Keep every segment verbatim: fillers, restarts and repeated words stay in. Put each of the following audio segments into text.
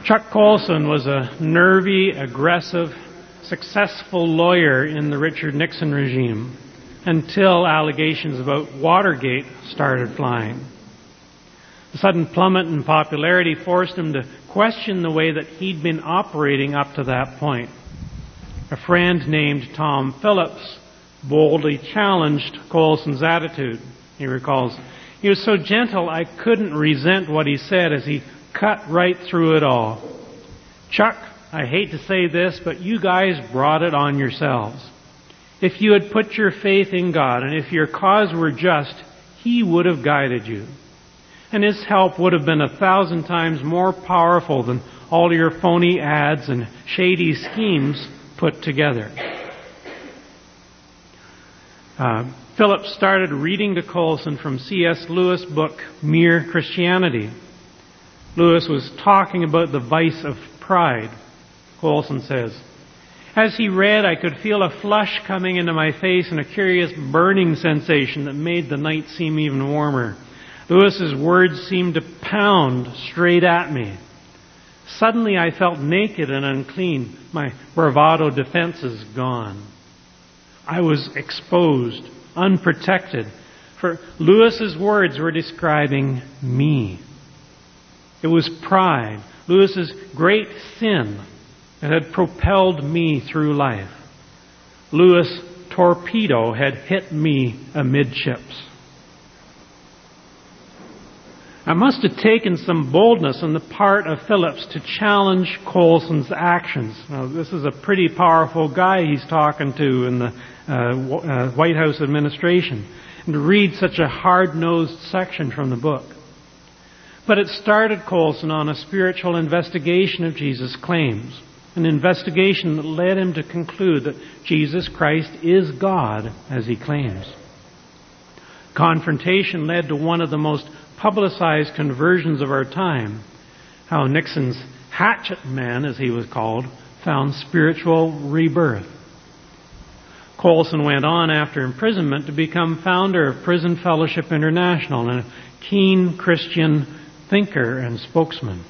Chuck Colson was a nervy, aggressive, successful lawyer in the Richard Nixon regime until allegations about Watergate started flying. The sudden plummet in popularity forced him to question the way that he'd been operating up to that point. A friend named Tom Phillips boldly challenged Colson's attitude. He recalls, "He was so gentle I couldn't resent what he said as he cut right through it all. Chuck, I hate to say this, but you guys brought it on yourselves. If you had put your faith in God and if your cause were just, He would have guided you. And His help would have been a thousand times more powerful than all your phony ads and shady schemes put together." Uh, Phillips started reading to Colson from C S Lewis' book, Mere Christianity. Lewis was talking about the vice of pride. Colson says, "As he read, I could feel a flush coming into my face and a curious burning sensation that made the night seem even warmer. Lewis's words seemed to pound straight at me. Suddenly I felt naked and unclean, my bravado defenses gone. I was exposed, unprotected, for Lewis's words were describing me. It was pride, Lewis's great sin, that had propelled me through life. Lewis' torpedo had hit me amidships." I must have taken some boldness on the part of Phillips to challenge Colson's actions. Now, this is a pretty powerful guy he's talking to in the uh, uh, White House administration, and to read such a hard-nosed section from the book. But it started Colson on a spiritual investigation of Jesus' claims, an investigation that led him to conclude that Jesus Christ is God, as he claims. Confrontation led to one of the most publicized conversions of our time, how Nixon's hatchet man, as he was called, found spiritual rebirth. Colson went on after imprisonment to become founder of Prison Fellowship International and a keen Christian thinker and spokesman.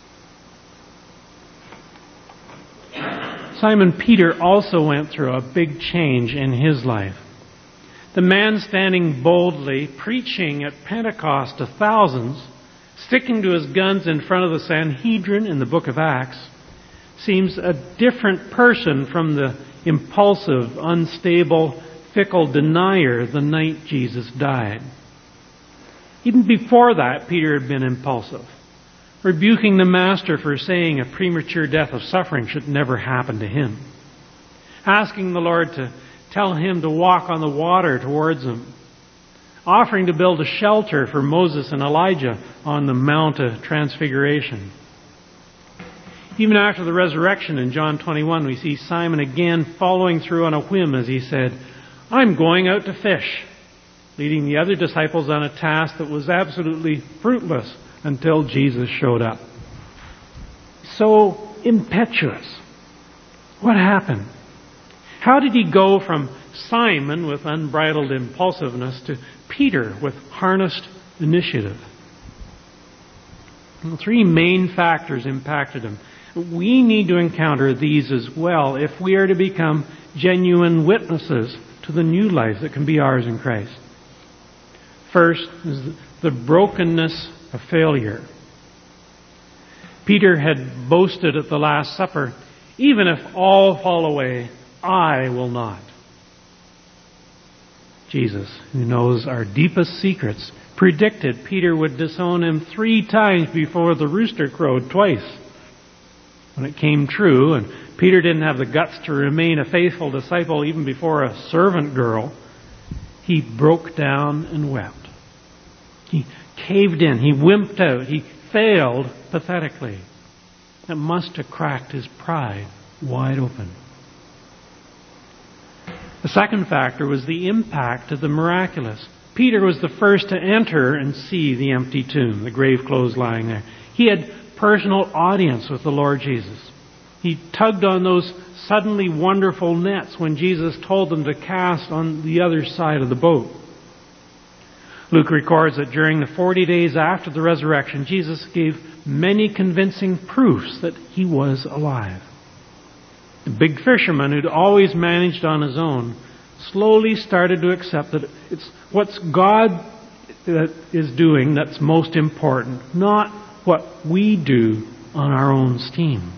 Simon Peter also went through a big change in his life. The man standing boldly, preaching at Pentecost to thousands, sticking to his guns in front of the Sanhedrin in the book of Acts, seems a different person from the impulsive, unstable, fickle denier the night Jesus died. Even before that, Peter had been impulsive, rebuking the Master for saying a premature death of suffering should never happen to him, asking the Lord to tell him to walk on the water towards him, offering to build a shelter for Moses and Elijah on the Mount of Transfiguration. Even after the resurrection in John twenty-one, we see Simon again following through on a whim as he said, "I'm going out to fish," leading the other disciples on a task that was absolutely fruitless until Jesus showed up. So impetuous. What happened? How did he go from Simon with unbridled impulsiveness to Peter with harnessed initiative? Well, three main factors impacted him. We need to encounter these as well if we are to become genuine witnesses to the new life that can be ours in Christ. First is the brokenness of failure. Peter had boasted at the Last Supper, "Even if all fall away, I will not." Jesus, who knows our deepest secrets, predicted Peter would disown him three times before the rooster crowed twice. When it came true, and Peter didn't have the guts to remain a faithful disciple even before a servant girl, he broke down and wept. He caved in. He wimped out. He failed pathetically. It must have cracked his pride wide open. The second factor was the impact of the miraculous. Peter was the first to enter and see the empty tomb, the grave clothes lying there. He had personal audience with the Lord Jesus. He tugged on those suddenly wonderful nets when Jesus told them to cast on the other side of the boat. Luke records that during the forty days after the resurrection, Jesus gave many convincing proofs that he was alive. The big fisherman, who'd always managed on his own, slowly started to accept that it's what's God that is doing that's most important, not what we do on our own steam.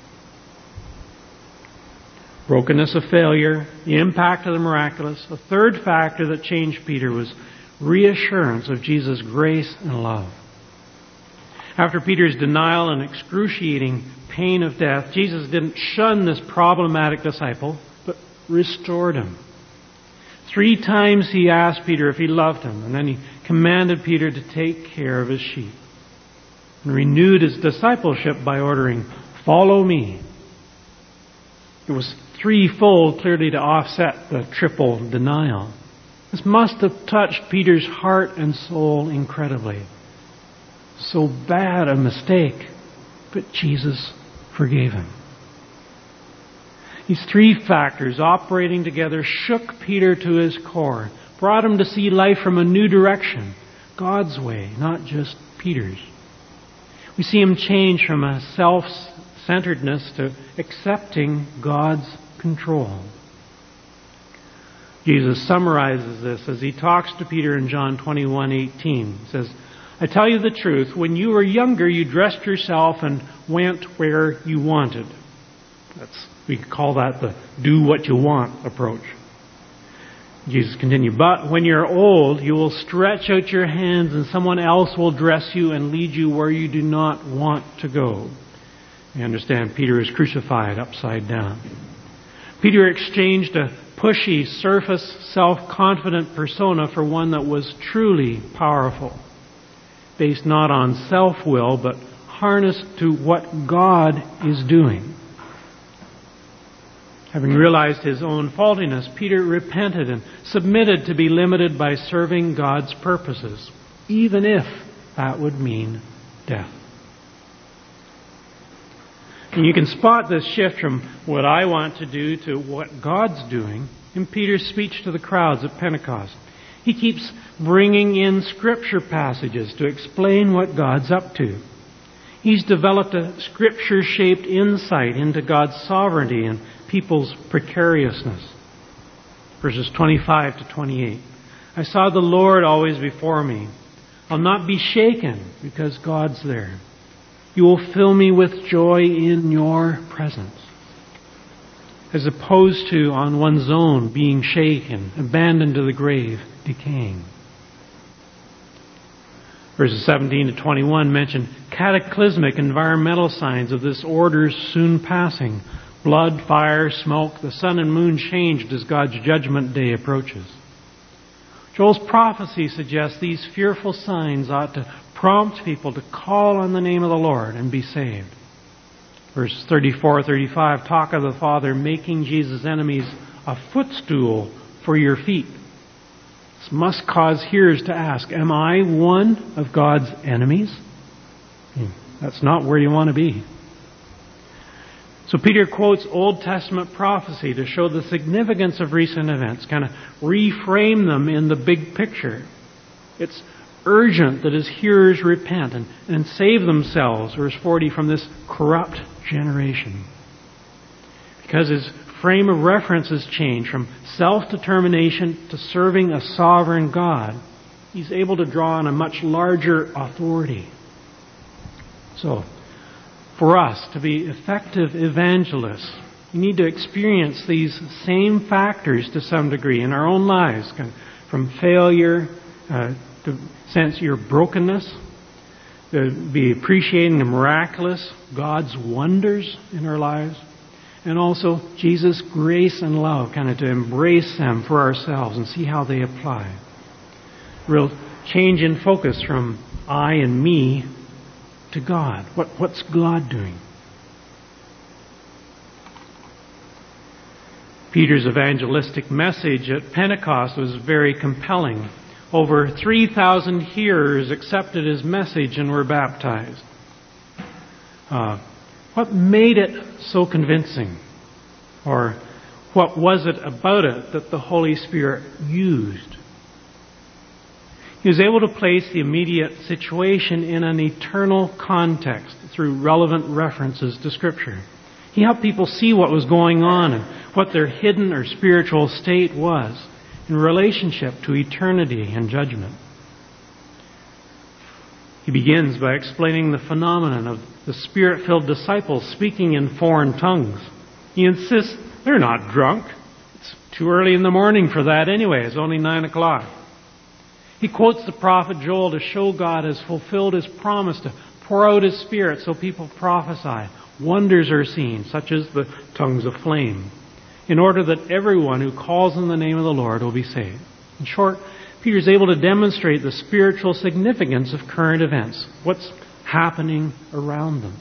Brokenness of failure, the impact of the miraculous. A third factor that changed Peter was reassurance of Jesus' grace and love. After Peter's denial and excruciating pain of death, Jesus didn't shun this problematic disciple, but restored him. Three times he asked Peter if he loved him, and then he commanded Peter to take care of his sheep, and renewed his discipleship by ordering, "Follow me." It was threefold, clearly to offset the triple denial. This must have touched Peter's heart and soul incredibly. So bad a mistake, but Jesus forgave him. These three factors operating together shook Peter to his core, brought him to see life from a new direction, God's way, not just Peter's. We see him change from a self-centeredness to accepting God's control. Jesus summarizes this as he talks to Peter in John twenty-one eighteen. He says, "I tell you the truth, when you were younger, you dressed yourself and went where you wanted." That's, we call that the do what you want approach. Jesus continued, "But when you're old, you will stretch out your hands and someone else will dress you and lead you where you do not want to go." You understand, Peter is crucified upside down. Peter exchanged a pushy, surface, self-confident persona for one that was truly powerful, based not on self-will, but harnessed to what God is doing. Having realized his own faultiness, Peter repented and submitted to be limited by serving God's purposes, even if that would mean death. And you can spot this shift from what I want to do to what God's doing in Peter's speech to the crowds at Pentecost. He keeps bringing in scripture passages to explain what God's up to. He's developed a scripture-shaped insight into God's sovereignty and people's precariousness. Verses twenty-five to twenty-eight. "I saw the Lord always before me. I'll not be shaken because God's there. You will fill me with joy in your presence." As opposed to on one's own being shaken, abandoned to the grave, decaying. Verses seventeen to twenty-one mention cataclysmic environmental signs of this order's soon passing. Blood, fire, smoke, the sun and moon changed as God's judgment day approaches. Joel's prophecy suggests these fearful signs ought to prompt people to call on the name of the Lord and be saved. Verses thirty-four, thirty-five talk of the Father making Jesus' enemies a footstool for your feet. This must cause hearers to ask, am I one of God's enemies? That's not where you want to be. So Peter quotes Old Testament prophecy to show the significance of recent events, kind of reframe them in the big picture. It's urgent that his hearers repent and, and save themselves, verse forty, from this corrupt generation. Because his frame of reference has changed from self-determination to serving a sovereign God, he's able to draw on a much larger authority. So, for us to be effective evangelists, we need to experience these same factors to some degree in our own lives, from failure uh, to sense your brokenness, to be appreciating the miraculous, God's wonders in our lives, and also Jesus' grace and love, kind of to embrace them for ourselves and see how they apply. Real change in focus from I and me to God. What, what's God doing? Peter's evangelistic message at Pentecost was very compelling. Over three thousand hearers accepted his message and were baptized. Uh, what made it so convincing? Or what was it about it that the Holy Spirit used? He was able to place the immediate situation in an eternal context through relevant references to Scripture. He helped people see what was going on and what their hidden or spiritual state was in relationship to eternity and judgment. He begins by explaining the phenomenon of the Spirit-filled disciples speaking in foreign tongues. He insists they're not drunk. It's too early in the morning for that anyway. It's only nine o'clock. He quotes the prophet Joel to show God has fulfilled His promise to pour out His Spirit so people prophesy. Wonders are seen, such as the tongues of flame, in order that everyone who calls on the name of the Lord will be saved. In short, Peter is able to demonstrate the spiritual significance of current events, what's happening around them.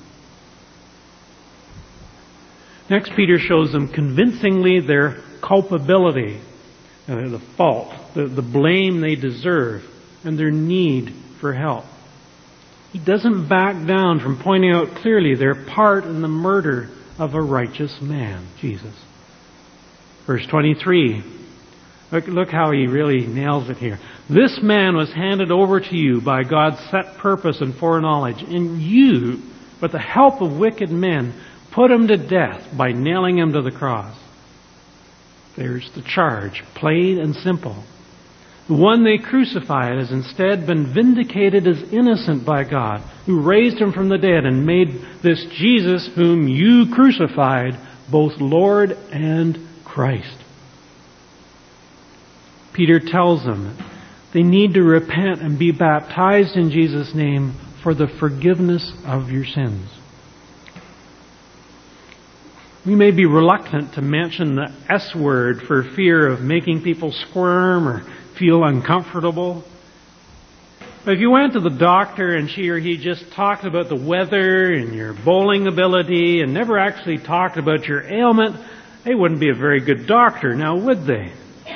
Next, Peter shows them convincingly their culpability, uh, the fault, the, the blame they deserve, and their need for help. He doesn't back down from pointing out clearly their part in the murder of a righteous man, Jesus. Verse twenty-three. Look, look how he really nails it here. This man was handed over to you by God's set purpose and foreknowledge, and you, with the help of wicked men, put him to death by nailing him to the cross. There's the charge, plain and simple. The one they crucified has instead been vindicated as innocent by God, who raised him from the dead and made this Jesus, whom you crucified, both Lord and Christ. Peter tells them they need to repent and be baptized in Jesus' name for the forgiveness of your sins. We may be reluctant to mention the S word for fear of making people squirm or feel uncomfortable. But if you went to the doctor and she or he just talked about the weather and your bowling ability and never actually talked about your ailment, they wouldn't be a very good doctor, now would they?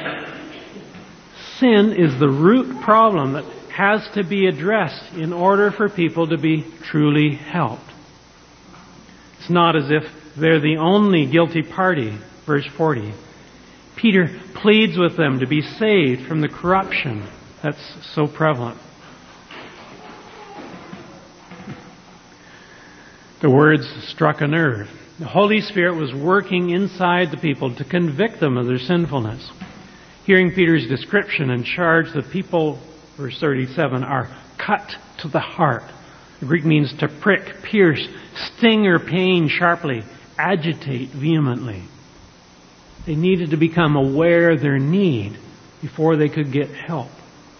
Sin is the root problem that has to be addressed in order for people to be truly helped. It's not as if they're the only guilty party. Verse forty. Peter pleads with them to be saved from the corruption that's so prevalent. The words struck a nerve. The Holy Spirit was working inside the people to convict them of their sinfulness. Hearing Peter's description and charge, the people, verse thirty-seven, are cut to the heart. The Greek means to prick, pierce, sting or pain sharply, agitate vehemently. They needed to become aware of their need before they could get help.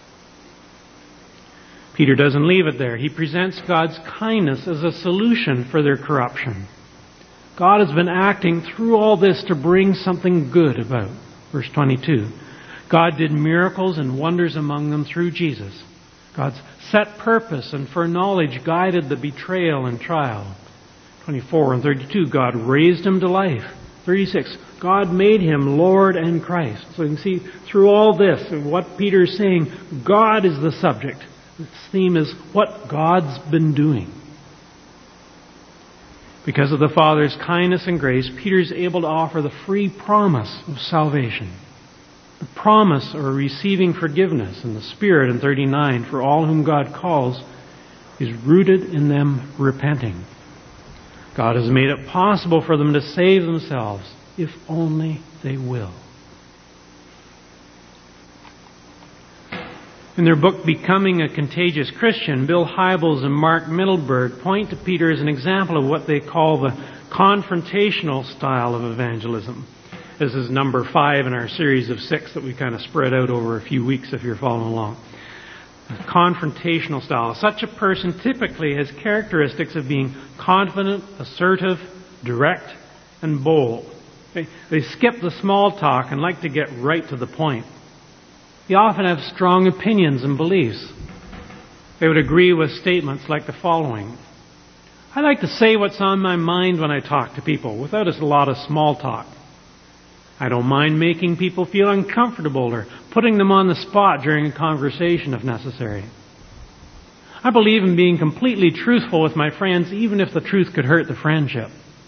Peter doesn't leave it there. He presents God's kindness as a solution for their corruption. God has been acting through all this to bring something good about. Verse twenty-two. God did miracles and wonders among them through Jesus. God's set purpose and foreknowledge guided the betrayal and trial. twenty-four and thirty-two, God raised him to life. thirty-six, God made him Lord and Christ. So you can see through all this, what Peter is saying, God is the subject. This theme is what God's been doing. Because of the Father's kindness and grace, Peter is able to offer the free promise of salvation. The promise of receiving forgiveness in the Spirit in thirty-nine for all whom God calls is rooted in them repenting. God has made it possible for them to save themselves if only they will. In their book, Becoming a Contagious Christian, Bill Hybels and Mark Mittelberg point to Peter as an example of what they call the confrontational style of evangelism. This is number five in our series of six that we kind of spread out over a few weeks if you're following along. A confrontational style. Such a person typically has characteristics of being confident, assertive, direct, and bold. They, they skip the small talk and like to get right to the point. They often have strong opinions and beliefs. They would agree with statements like the following. I like to say what's on my mind when I talk to people without a lot of small talk. I don't mind making people feel uncomfortable or putting them on the spot during a conversation if necessary. I believe in being completely truthful with my friends even if the truth could hurt the friendship.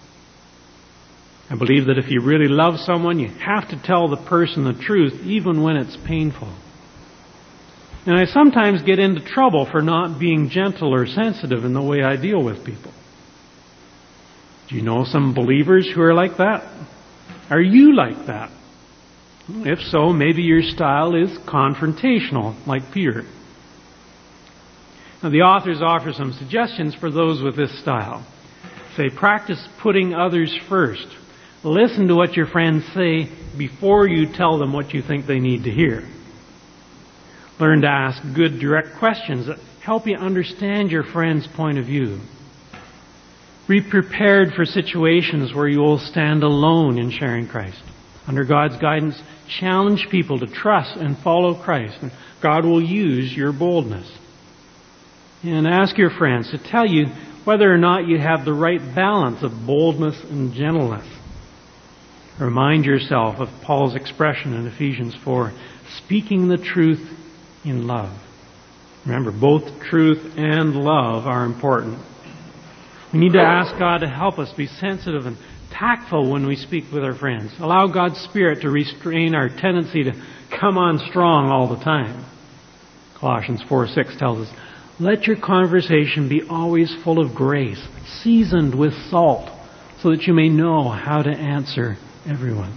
I believe that if you really love someone, you have to tell the person the truth even when it's painful. And I sometimes get into trouble for not being gentle or sensitive in the way I deal with people. Do you know some believers who are like that? Are you like that? If so, maybe your style is confrontational, like Peter. Now, the authors offer some suggestions for those with this style. Say, practice putting others first. Listen to what your friends say before you tell them what you think they need to hear. Learn to ask good, direct questions that help you understand your friend's point of view. Be prepared for situations where you will stand alone in sharing Christ. Under God's guidance, challenge people to trust and follow Christ, and God will use your boldness. And ask your friends to tell you whether or not you have the right balance of boldness and gentleness. Remind yourself of Paul's expression in Ephesians four, speaking the truth in love. Remember, both truth and love are important. We need to ask God to help us be sensitive and tactful when we speak with our friends. Allow God's Spirit to restrain our tendency to come on strong all the time. Colossians four six tells us, let your conversation be always full of grace, seasoned with salt, so that you may know how to answer everyone.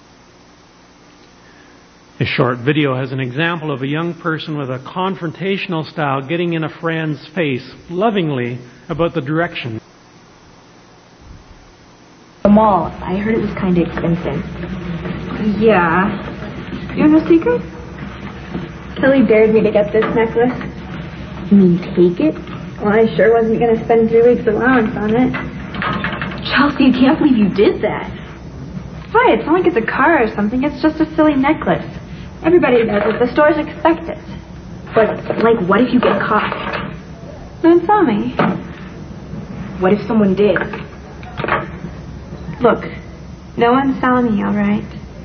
This short video has an example of a young person with a confrontational style getting in a friend's face lovingly about the direction. The mall. I heard it was kind of expensive. Yeah. You know no secret? Kelly dared me to get this necklace. You mean take it? Well, I sure wasn't going to spend three weeks' allowance on it. Chelsea, I can't believe you did that. Why? It's not like it's a car or something. It's just a silly necklace. Everybody does it. The stores expect it. But, like, what if you get caught? Don't tell me. What if someone did? Look, no one's telling me, all right?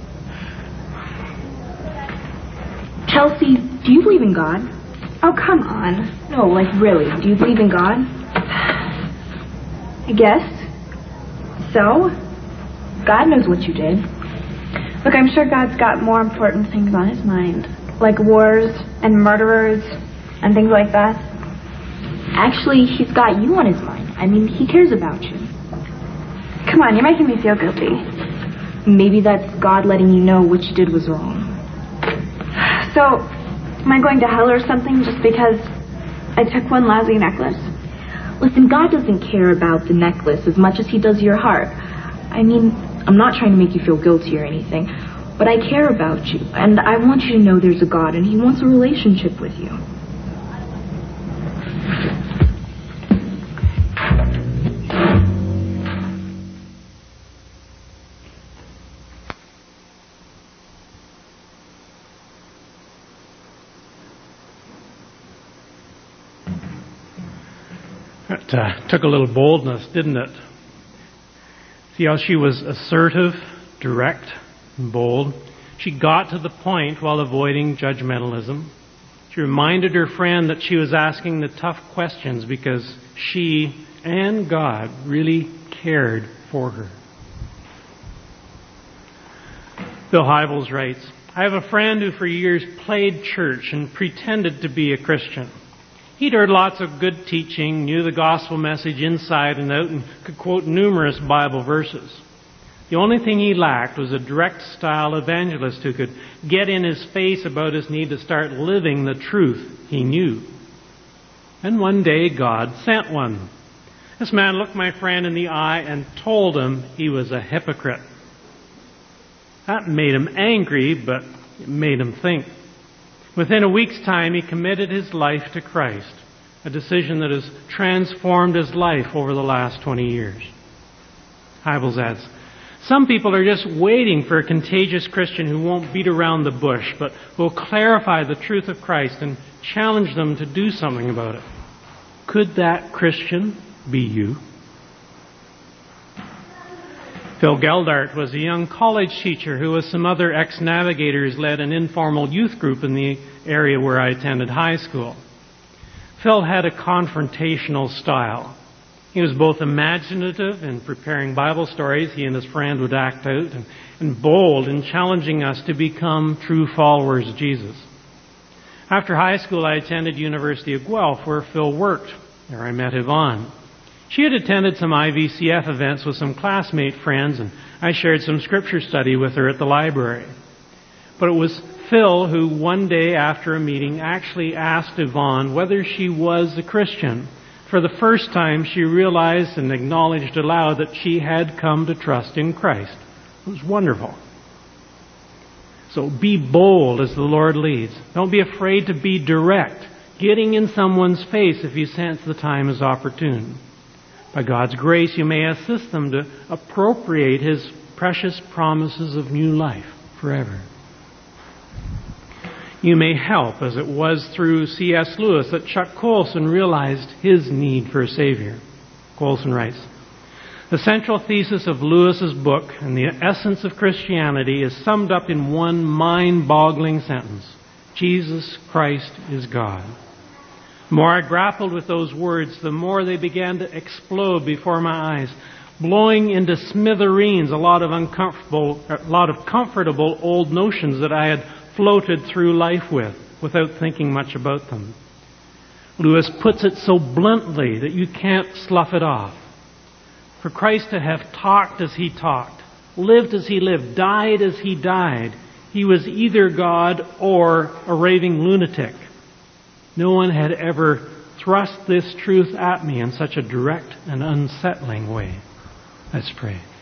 Chelsea, do you believe in God? Oh, come on. No, like, really, do you believe in God? I guess. So? God knows what you did. Look, I'm sure God's got more important things on his mind. Like wars and murderers and things like that. Actually, he's got you on his mind. I mean, he cares about you. Come on, you're making me feel guilty. Maybe that's God letting you know what you did was wrong. So, am I going to hell or something just because I took one lousy necklace? Listen, God doesn't care about the necklace as much as he does your heart. I mean, I'm not trying to make you feel guilty or anything, but I care about you, and I want you to know there's a God, and he wants a relationship with you. It uh, took a little boldness, didn't it? See how she was assertive, direct, and bold. She got to the point while avoiding judgmentalism. She reminded her friend that she was asking the tough questions because she and God really cared for her. Bill Hybels writes, I have a friend who for years played church and pretended to be a Christian. He'd heard lots of good teaching, knew the gospel message inside and out, and could quote numerous Bible verses. The only thing he lacked was a direct style evangelist who could get in his face about his need to start living the truth he knew. And one day God sent one. This man looked my friend in the eye and told him he was a hypocrite. That made him angry, but it made him think. Within a week's time, he committed his life to Christ, a decision that has transformed his life over the last twenty years. Hybels adds, some people are just waiting for a contagious Christian who won't beat around the bush, but will clarify the truth of Christ and challenge them to do something about it. Could that Christian be you? Phil Geldart was a young college teacher who, with some other ex-navigators, led an informal youth group in the area where I attended high school. Phil had a confrontational style. He was both imaginative in preparing Bible stories he and his friend would act out, and, and bold in challenging us to become true followers of Jesus. After high school, I attended University of Guelph, where Phil worked. There I met Yvonne. She had attended some I V C F events with some classmate friends, and I shared some scripture study with her at the library. But it was Phil who one day after a meeting actually asked Yvonne whether she was a Christian. For the first time, she realized and acknowledged aloud that she had come to trust in Christ. It was wonderful. So be bold as the Lord leads. Don't be afraid to be direct, getting in someone's face if you sense the time is opportune. By God's grace, you may assist them to appropriate His precious promises of new life forever. You may help, as it was through C S Lewis that Chuck Colson realized his need for a Savior. Colson writes, "The central thesis of Lewis's book and the essence of Christianity is summed up in one mind-boggling sentence. Jesus Christ is God." The more I grappled with those words, the more they began to explode before my eyes, blowing into smithereens a lot of uncomfortable, a lot of comfortable old notions that I had floated through life with, without thinking much about them. Lewis puts it so bluntly that you can't slough it off. For Christ to have talked as He talked, lived as He lived, died as He died, He was either God or a raving lunatic. No one had ever thrust this truth at me in such a direct and unsettling way. Let's pray.